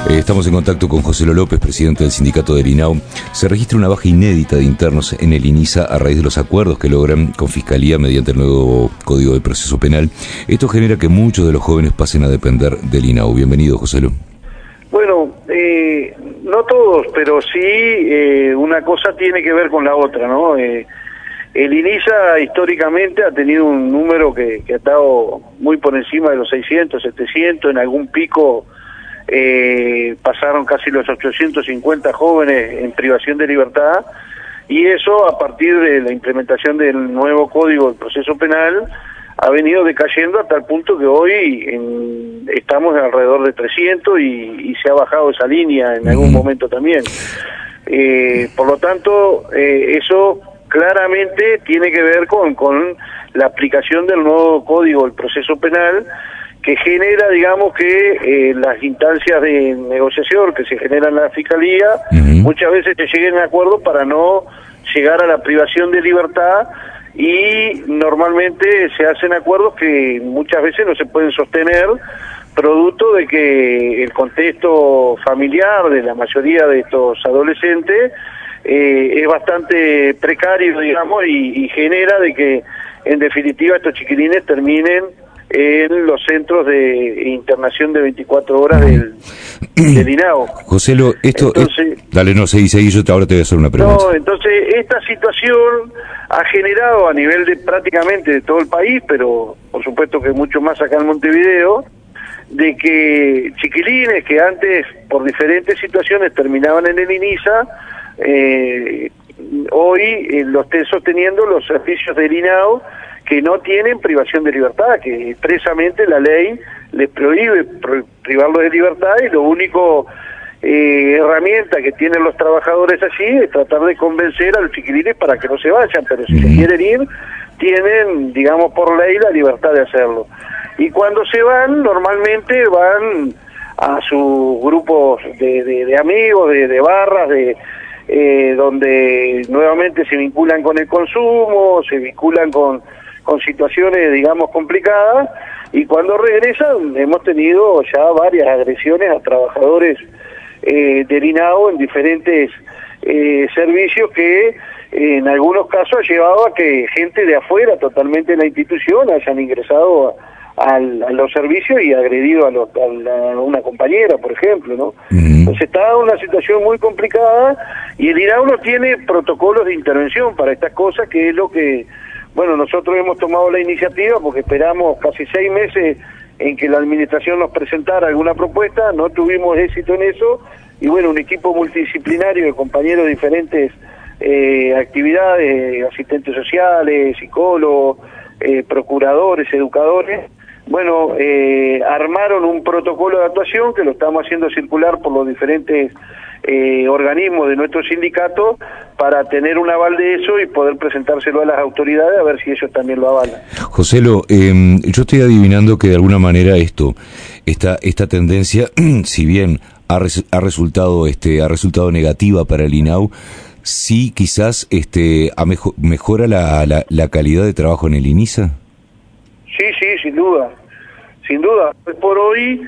Estamos en contacto con José López, presidente del sindicato del INAU. Se registra una baja inédita de internos en el INISA a raíz de los acuerdos que logran con Fiscalía mediante el nuevo Código de Proceso Penal. Esto genera que muchos de los jóvenes pasen a depender del INAU. Bienvenido, José López. Bueno, no todos, pero sí una cosa tiene que ver con la otra, ¿no? El INISA históricamente ha tenido un número que ha estado muy por encima de los 600, 700, en algún pico pasaron casi los 850 jóvenes en privación de libertad, y eso a partir de la implementación del nuevo Código de Proceso Penal ha venido decayendo hasta el punto que hoy estamos alrededor de 300 y se ha bajado esa línea en algún momento también. Por lo tanto, eso claramente tiene que ver con la aplicación del nuevo Código del Proceso Penal, que genera, digamos, que las instancias de negociación que se generan en la Fiscalía muchas veces se lleguen a acuerdos para no llegar a la privación de libertad, y normalmente se hacen acuerdos que muchas veces no se pueden sostener, producto de que el contexto familiar de la mayoría de estos adolescentes es bastante precario, digamos, y genera de que en definitiva estos chiquilines terminen en los centros de internación de 24 horas del INAU. José, dale, no, seguí, yo ahora te voy a hacer una pregunta. No, entonces esta situación ha generado a nivel de prácticamente de todo el país, pero por supuesto que mucho más acá en Montevideo, de que chiquilines que antes por diferentes situaciones terminaban en el INISA, hoy los estén sosteniendo los servicios del INAU, que no tienen privación de libertad, que expresamente la ley les prohíbe privarlos de libertad, y lo único herramienta que tienen los trabajadores allí es tratar de convencer a los chiquilines para que no se vayan, pero si se quieren ir, tienen, digamos, por ley la libertad de hacerlo. Y cuando se van, normalmente van a sus grupos de amigos, de barras, donde nuevamente se vinculan con el consumo, se vinculan con situaciones, digamos, complicadas, y cuando regresan hemos tenido ya varias agresiones a trabajadores del INAU en diferentes servicios, que en algunos casos ha llevado a que gente de afuera totalmente de la institución hayan ingresado a los servicios y agredido a una compañera, por ejemplo, ¿no? Entonces está una situación muy complicada, y el INAU no tiene protocolos de intervención para estas cosas, que es lo que, bueno, nosotros hemos tomado la iniciativa porque esperamos casi 6 meses en que la administración nos presentara alguna propuesta, no tuvimos éxito en eso, y bueno, un equipo multidisciplinario de compañeros de diferentes actividades, asistentes sociales, psicólogos, procuradores, educadores, bueno, armaron un protocolo de actuación que lo estamos haciendo circular por los diferentes organismos de nuestro sindicato para tener un aval de eso y poder presentárselo a las autoridades a ver si ellos también lo avalan. José, yo estoy adivinando que de alguna manera esta tendencia, si bien ha resultado negativa para el INAU, sí quizás mejora la calidad de trabajo en el INISA. Sí, sin duda. Por hoy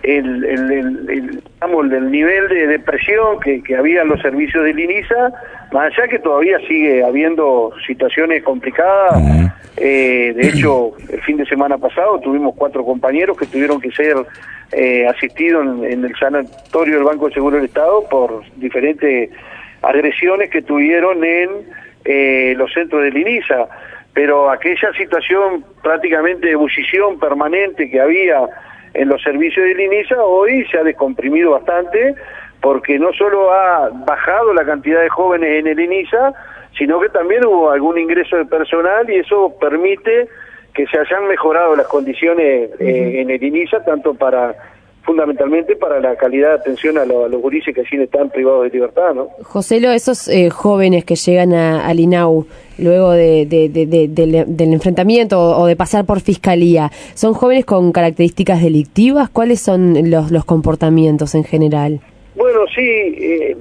el nivel de depresión que había en los servicios del INISA, más allá que todavía sigue habiendo situaciones complicadas. De hecho, el fin de semana pasado tuvimos 4 compañeros que tuvieron que ser asistidos en el sanatorio del Banco de Seguro del Estado por diferentes agresiones que tuvieron en los centros del INISA. Pero aquella situación prácticamente de ebullición permanente que había en los servicios del INISA hoy se ha descomprimido bastante, porque no solo ha bajado la cantidad de jóvenes en el INISA, sino que también hubo algún ingreso de personal, y eso permite que se hayan mejorado las condiciones en el INISA, tanto fundamentalmente para la calidad de atención a los gurises que así están privados de libertad, ¿no? José, esos jóvenes que llegan al INAU luego del enfrentamiento o de pasar por Fiscalía, ¿son jóvenes con características delictivas? ¿Cuáles son los comportamientos en general? Bueno, sí,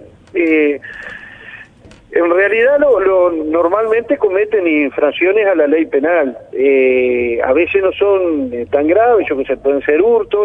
en realidad normalmente cometen infracciones a la ley penal. A veces no son tan graves, yo que sé, pueden ser hurtos,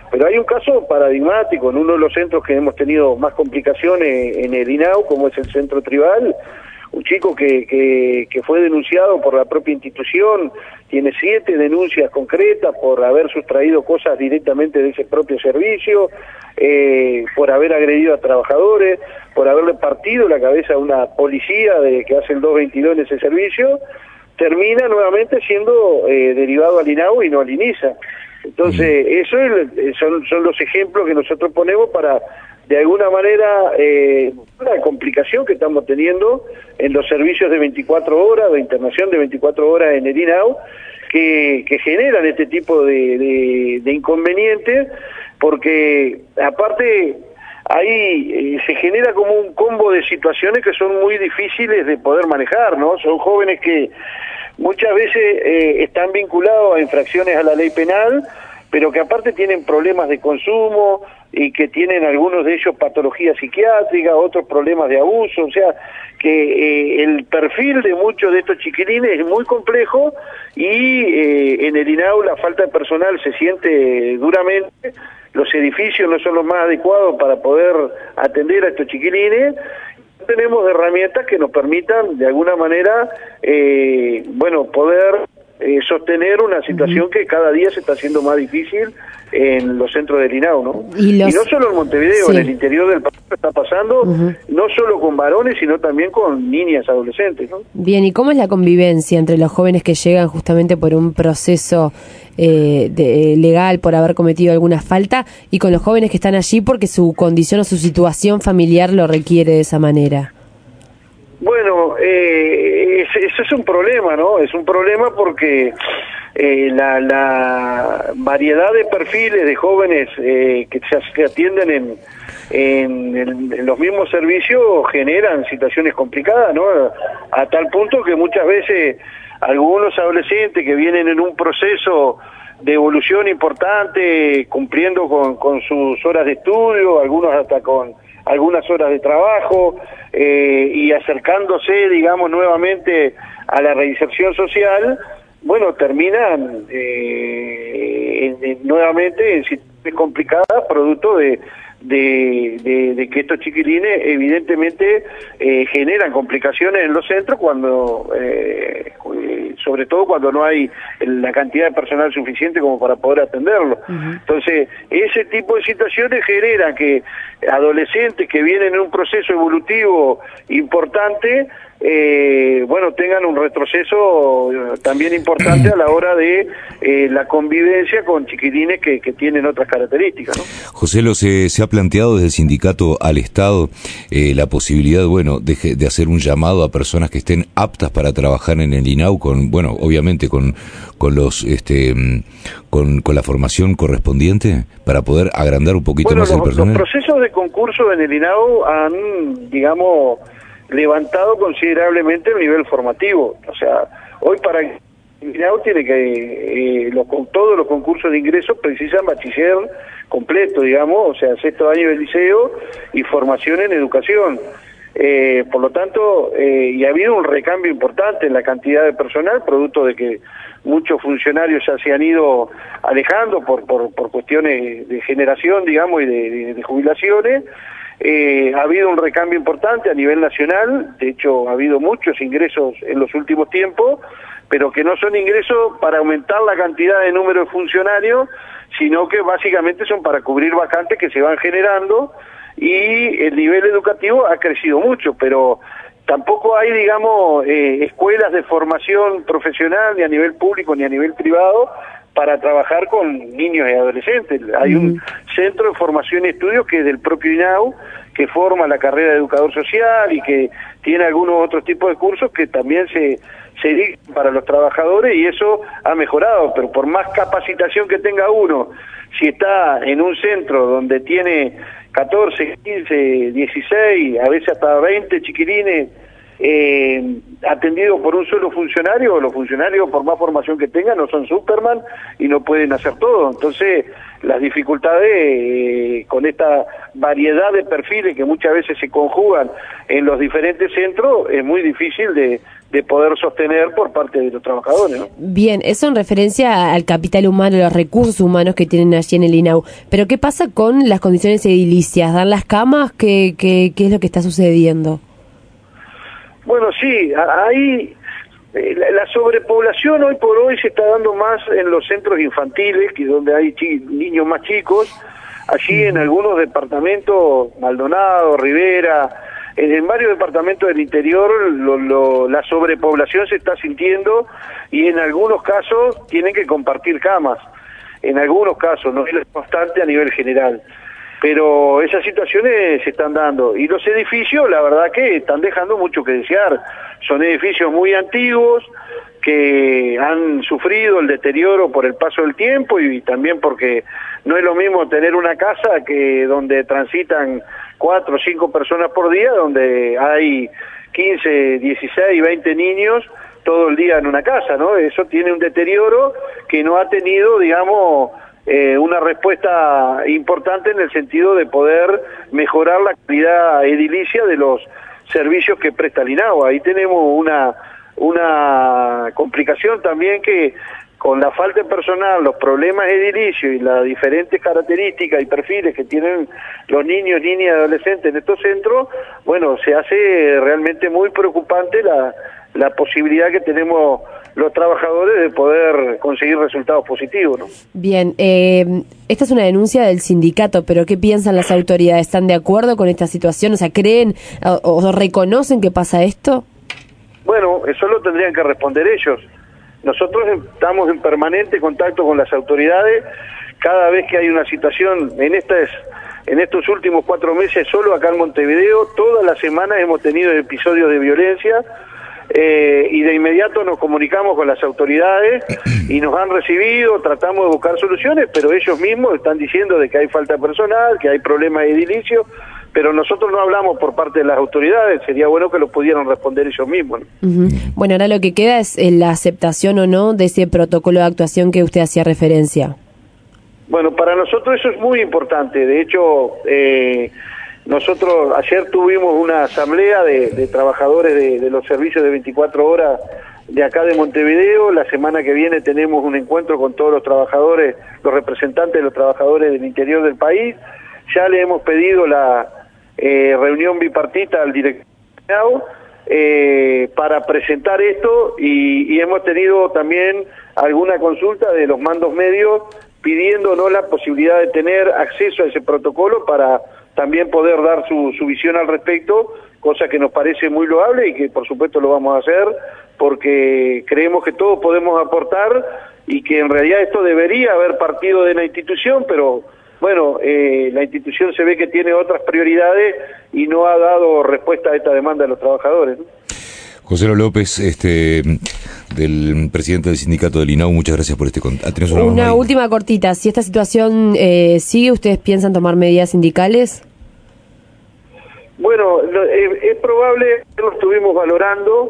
Pero hay un caso paradigmático en uno de los centros que hemos tenido más complicaciones en el INAU, como es el Centro Tribal, un chico que fue denunciado por la propia institución, tiene 7 denuncias concretas por haber sustraído cosas directamente de ese propio servicio, por haber agredido a trabajadores, por haberle partido la cabeza a una policía que hace el 222 en ese servicio, termina nuevamente siendo derivado al INAU y no al INISA. Entonces, eso son los ejemplos que nosotros ponemos para, de alguna manera, la complicación que estamos teniendo en los servicios de 24 horas, de internación de 24 horas en el INAU, que generan este tipo de inconvenientes, porque aparte ahí se genera como un combo de situaciones que son muy difíciles de poder manejar, ¿no? Son jóvenes que muchas veces están vinculados a infracciones a la ley penal, pero que aparte tienen problemas de consumo y que tienen algunos de ellos patologías psiquiátricas, otros problemas de abuso, o sea que el perfil de muchos de estos chiquilines es muy complejo y en el INAU la falta de personal se siente duramente, los edificios no son los más adecuados para poder atender a estos chiquilines. Tenemos herramientas que nos permitan de alguna manera poder sostener una situación que cada día se está haciendo más difícil en los centros del INAU, ¿no? Y no solo en Montevideo, en el interior del país está pasando, no solo con varones, sino también con niñas, adolescentes, ¿no? Bien, ¿y cómo es la convivencia entre los jóvenes que llegan justamente por un proceso legal, por haber cometido alguna falta, y con los jóvenes que están allí porque su condición o su situación familiar lo requiere de esa manera? Bueno, eso es un problema, ¿no? Es un problema porque la variedad de perfiles de jóvenes que se atienden en los mismos servicios generan situaciones complicadas, ¿no? A tal punto que muchas veces algunos adolescentes que vienen en un proceso de evolución importante, cumpliendo con sus horas de estudio, algunos hasta con algunas horas de trabajo, y acercándose, digamos, nuevamente a la reinserción social, bueno, terminan nuevamente en situaciones complicadas, producto de que estos chiquilines evidentemente generan complicaciones en los centros cuando sobre todo cuando no hay la cantidad de personal suficiente como para poder atenderlo. Entonces, ese tipo de situaciones generan que adolescentes que vienen en un proceso evolutivo importante tengan un retroceso también importante a la hora de la convivencia con chiquilines que tienen otras características, ¿no? José, se ha planteado desde el sindicato al Estado la posibilidad, de hacer un llamado a personas que estén aptas para trabajar en el INAU obviamente con la formación correspondiente para poder agrandar un poquito más el personal. Los procesos de concurso en el INAU han, digamos, levantado considerablemente el nivel formativo. O sea, hoy para el INAU tiene que todos los concursos de ingreso precisan bachiller completo, digamos, o sea, 6º año del liceo y formación en educación. Por lo tanto, y ha habido un recambio importante en la cantidad de personal, producto de que muchos funcionarios ya se han ido alejando por cuestiones de generación, digamos, y de jubilaciones. Ha habido un recambio importante a nivel nacional, de hecho ha habido muchos ingresos en los últimos tiempos, pero que no son ingresos para aumentar la cantidad de número de funcionarios, sino que básicamente son para cubrir vacantes que se van generando, y el nivel educativo ha crecido mucho, pero tampoco hay, digamos, escuelas de formación profesional ni a nivel público ni a nivel privado para trabajar con niños y adolescentes. Hay un centro de formación y estudios que es del propio INAU, que forma la carrera de educador social y que tiene algunos otros tipos de cursos que también se dictan para los trabajadores, y eso ha mejorado, pero por más capacitación que tenga uno, si está en un centro donde tiene 14, 15, 16, a veces hasta 20 chiquilines atendido por un solo funcionario. Los funcionarios, por más formación que tengan, no son Superman y no pueden hacer todo. Entonces, las dificultades con esta variedad de perfiles que muchas veces se conjugan en los diferentes centros, es muy difícil de poder sostener por parte de los trabajadores, ¿no? Bien, eso en referencia al capital humano, los recursos humanos que tienen allí en el INAU. Pero ¿qué pasa con las condiciones edilicias? ¿Dan las camas? ¿Qué es lo que está sucediendo? Bueno, sí, ahí la sobrepoblación hoy por hoy se está dando más en los centros infantiles, que es donde hay niños más chicos. Allí en algunos departamentos, Maldonado, Rivera, en varios departamentos del interior, la sobrepoblación se está sintiendo y en algunos casos tienen que compartir camas. En algunos casos, no es constante a nivel general. Pero esas situaciones se están dando. Y los edificios, la verdad que están dejando mucho que desear. Son edificios muy antiguos que han sufrido el deterioro por el paso del tiempo y también porque no es lo mismo tener una casa que donde transitan 4 o 5 personas por día, donde hay 15, 16, 20 niños todo el día en una casa, ¿no? Eso tiene un deterioro que no ha tenido, digamos, una respuesta importante en el sentido de poder mejorar la calidad edilicia de los servicios que presta el INAU. Ahí tenemos una complicación también, que con la falta de personal, los problemas edilicios y las diferentes características y perfiles que tienen los niños, niñas y adolescentes en estos centros, bueno, se hace realmente muy preocupante la posibilidad que tenemos los trabajadores de poder conseguir resultados positivos, ¿no? Bien, esta es una denuncia del sindicato, pero ¿qué piensan las autoridades? ¿Están de acuerdo con esta situación? O sea, ¿creen o reconocen que pasa esto? Bueno, eso lo tendrían que responder ellos. Nosotros estamos en permanente contacto con las autoridades. Cada vez que hay una situación, en estos últimos 4 meses, solo acá en Montevideo, todas las semanas hemos tenido episodios de violencia, y de inmediato nos comunicamos con las autoridades y nos han recibido, tratamos de buscar soluciones, pero ellos mismos están diciendo de que hay falta de personal, que hay problemas edilicios, pero nosotros no hablamos por parte de las autoridades. Sería bueno que lo pudieran responder ellos mismos, ¿no? Bueno, ahora lo que queda es la aceptación o no de ese protocolo de actuación que usted hacía referencia. Bueno, para nosotros eso es muy importante. De hecho, nosotros ayer tuvimos una asamblea de trabajadores de los servicios de 24 horas de acá de Montevideo. La semana que viene tenemos un encuentro con todos los trabajadores, los representantes de los trabajadores del interior del país. Ya le hemos pedido la reunión bipartita al director para presentar esto y hemos tenido también alguna consulta de los mandos medios pidiéndonos la posibilidad de tener acceso a ese protocolo para también poder dar su visión al respecto, cosa que nos parece muy loable y que por supuesto lo vamos a hacer porque creemos que todos podemos aportar y que en realidad esto debería haber partido de la institución, pero bueno, la institución se ve que tiene otras prioridades y no ha dado respuesta a esta demanda de los trabajadores, ¿no? José López, del presidente del sindicato del INAU, muchas gracias por este contacto. Una última cortita, si esta situación sigue, ¿ustedes piensan tomar medidas sindicales? Bueno, es probable, lo estuvimos valorando,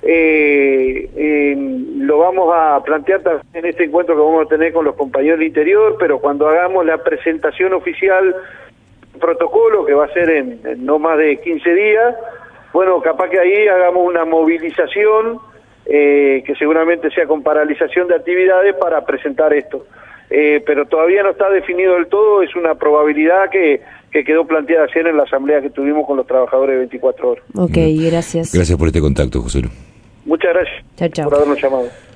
lo vamos a plantear también en este encuentro que vamos a tener con los compañeros del interior, pero cuando hagamos la presentación oficial del protocolo, que va a ser en no más de 15 días, bueno, capaz que ahí hagamos una movilización, que seguramente sea con paralización de actividades para presentar esto. Pero todavía no está definido del todo, es una probabilidad que quedó planteada ayer en la asamblea que tuvimos con los trabajadores de 24 horas. Ok, gracias. Gracias por este contacto, José. Muchas gracias. Chao, chao. Por habernos llamado.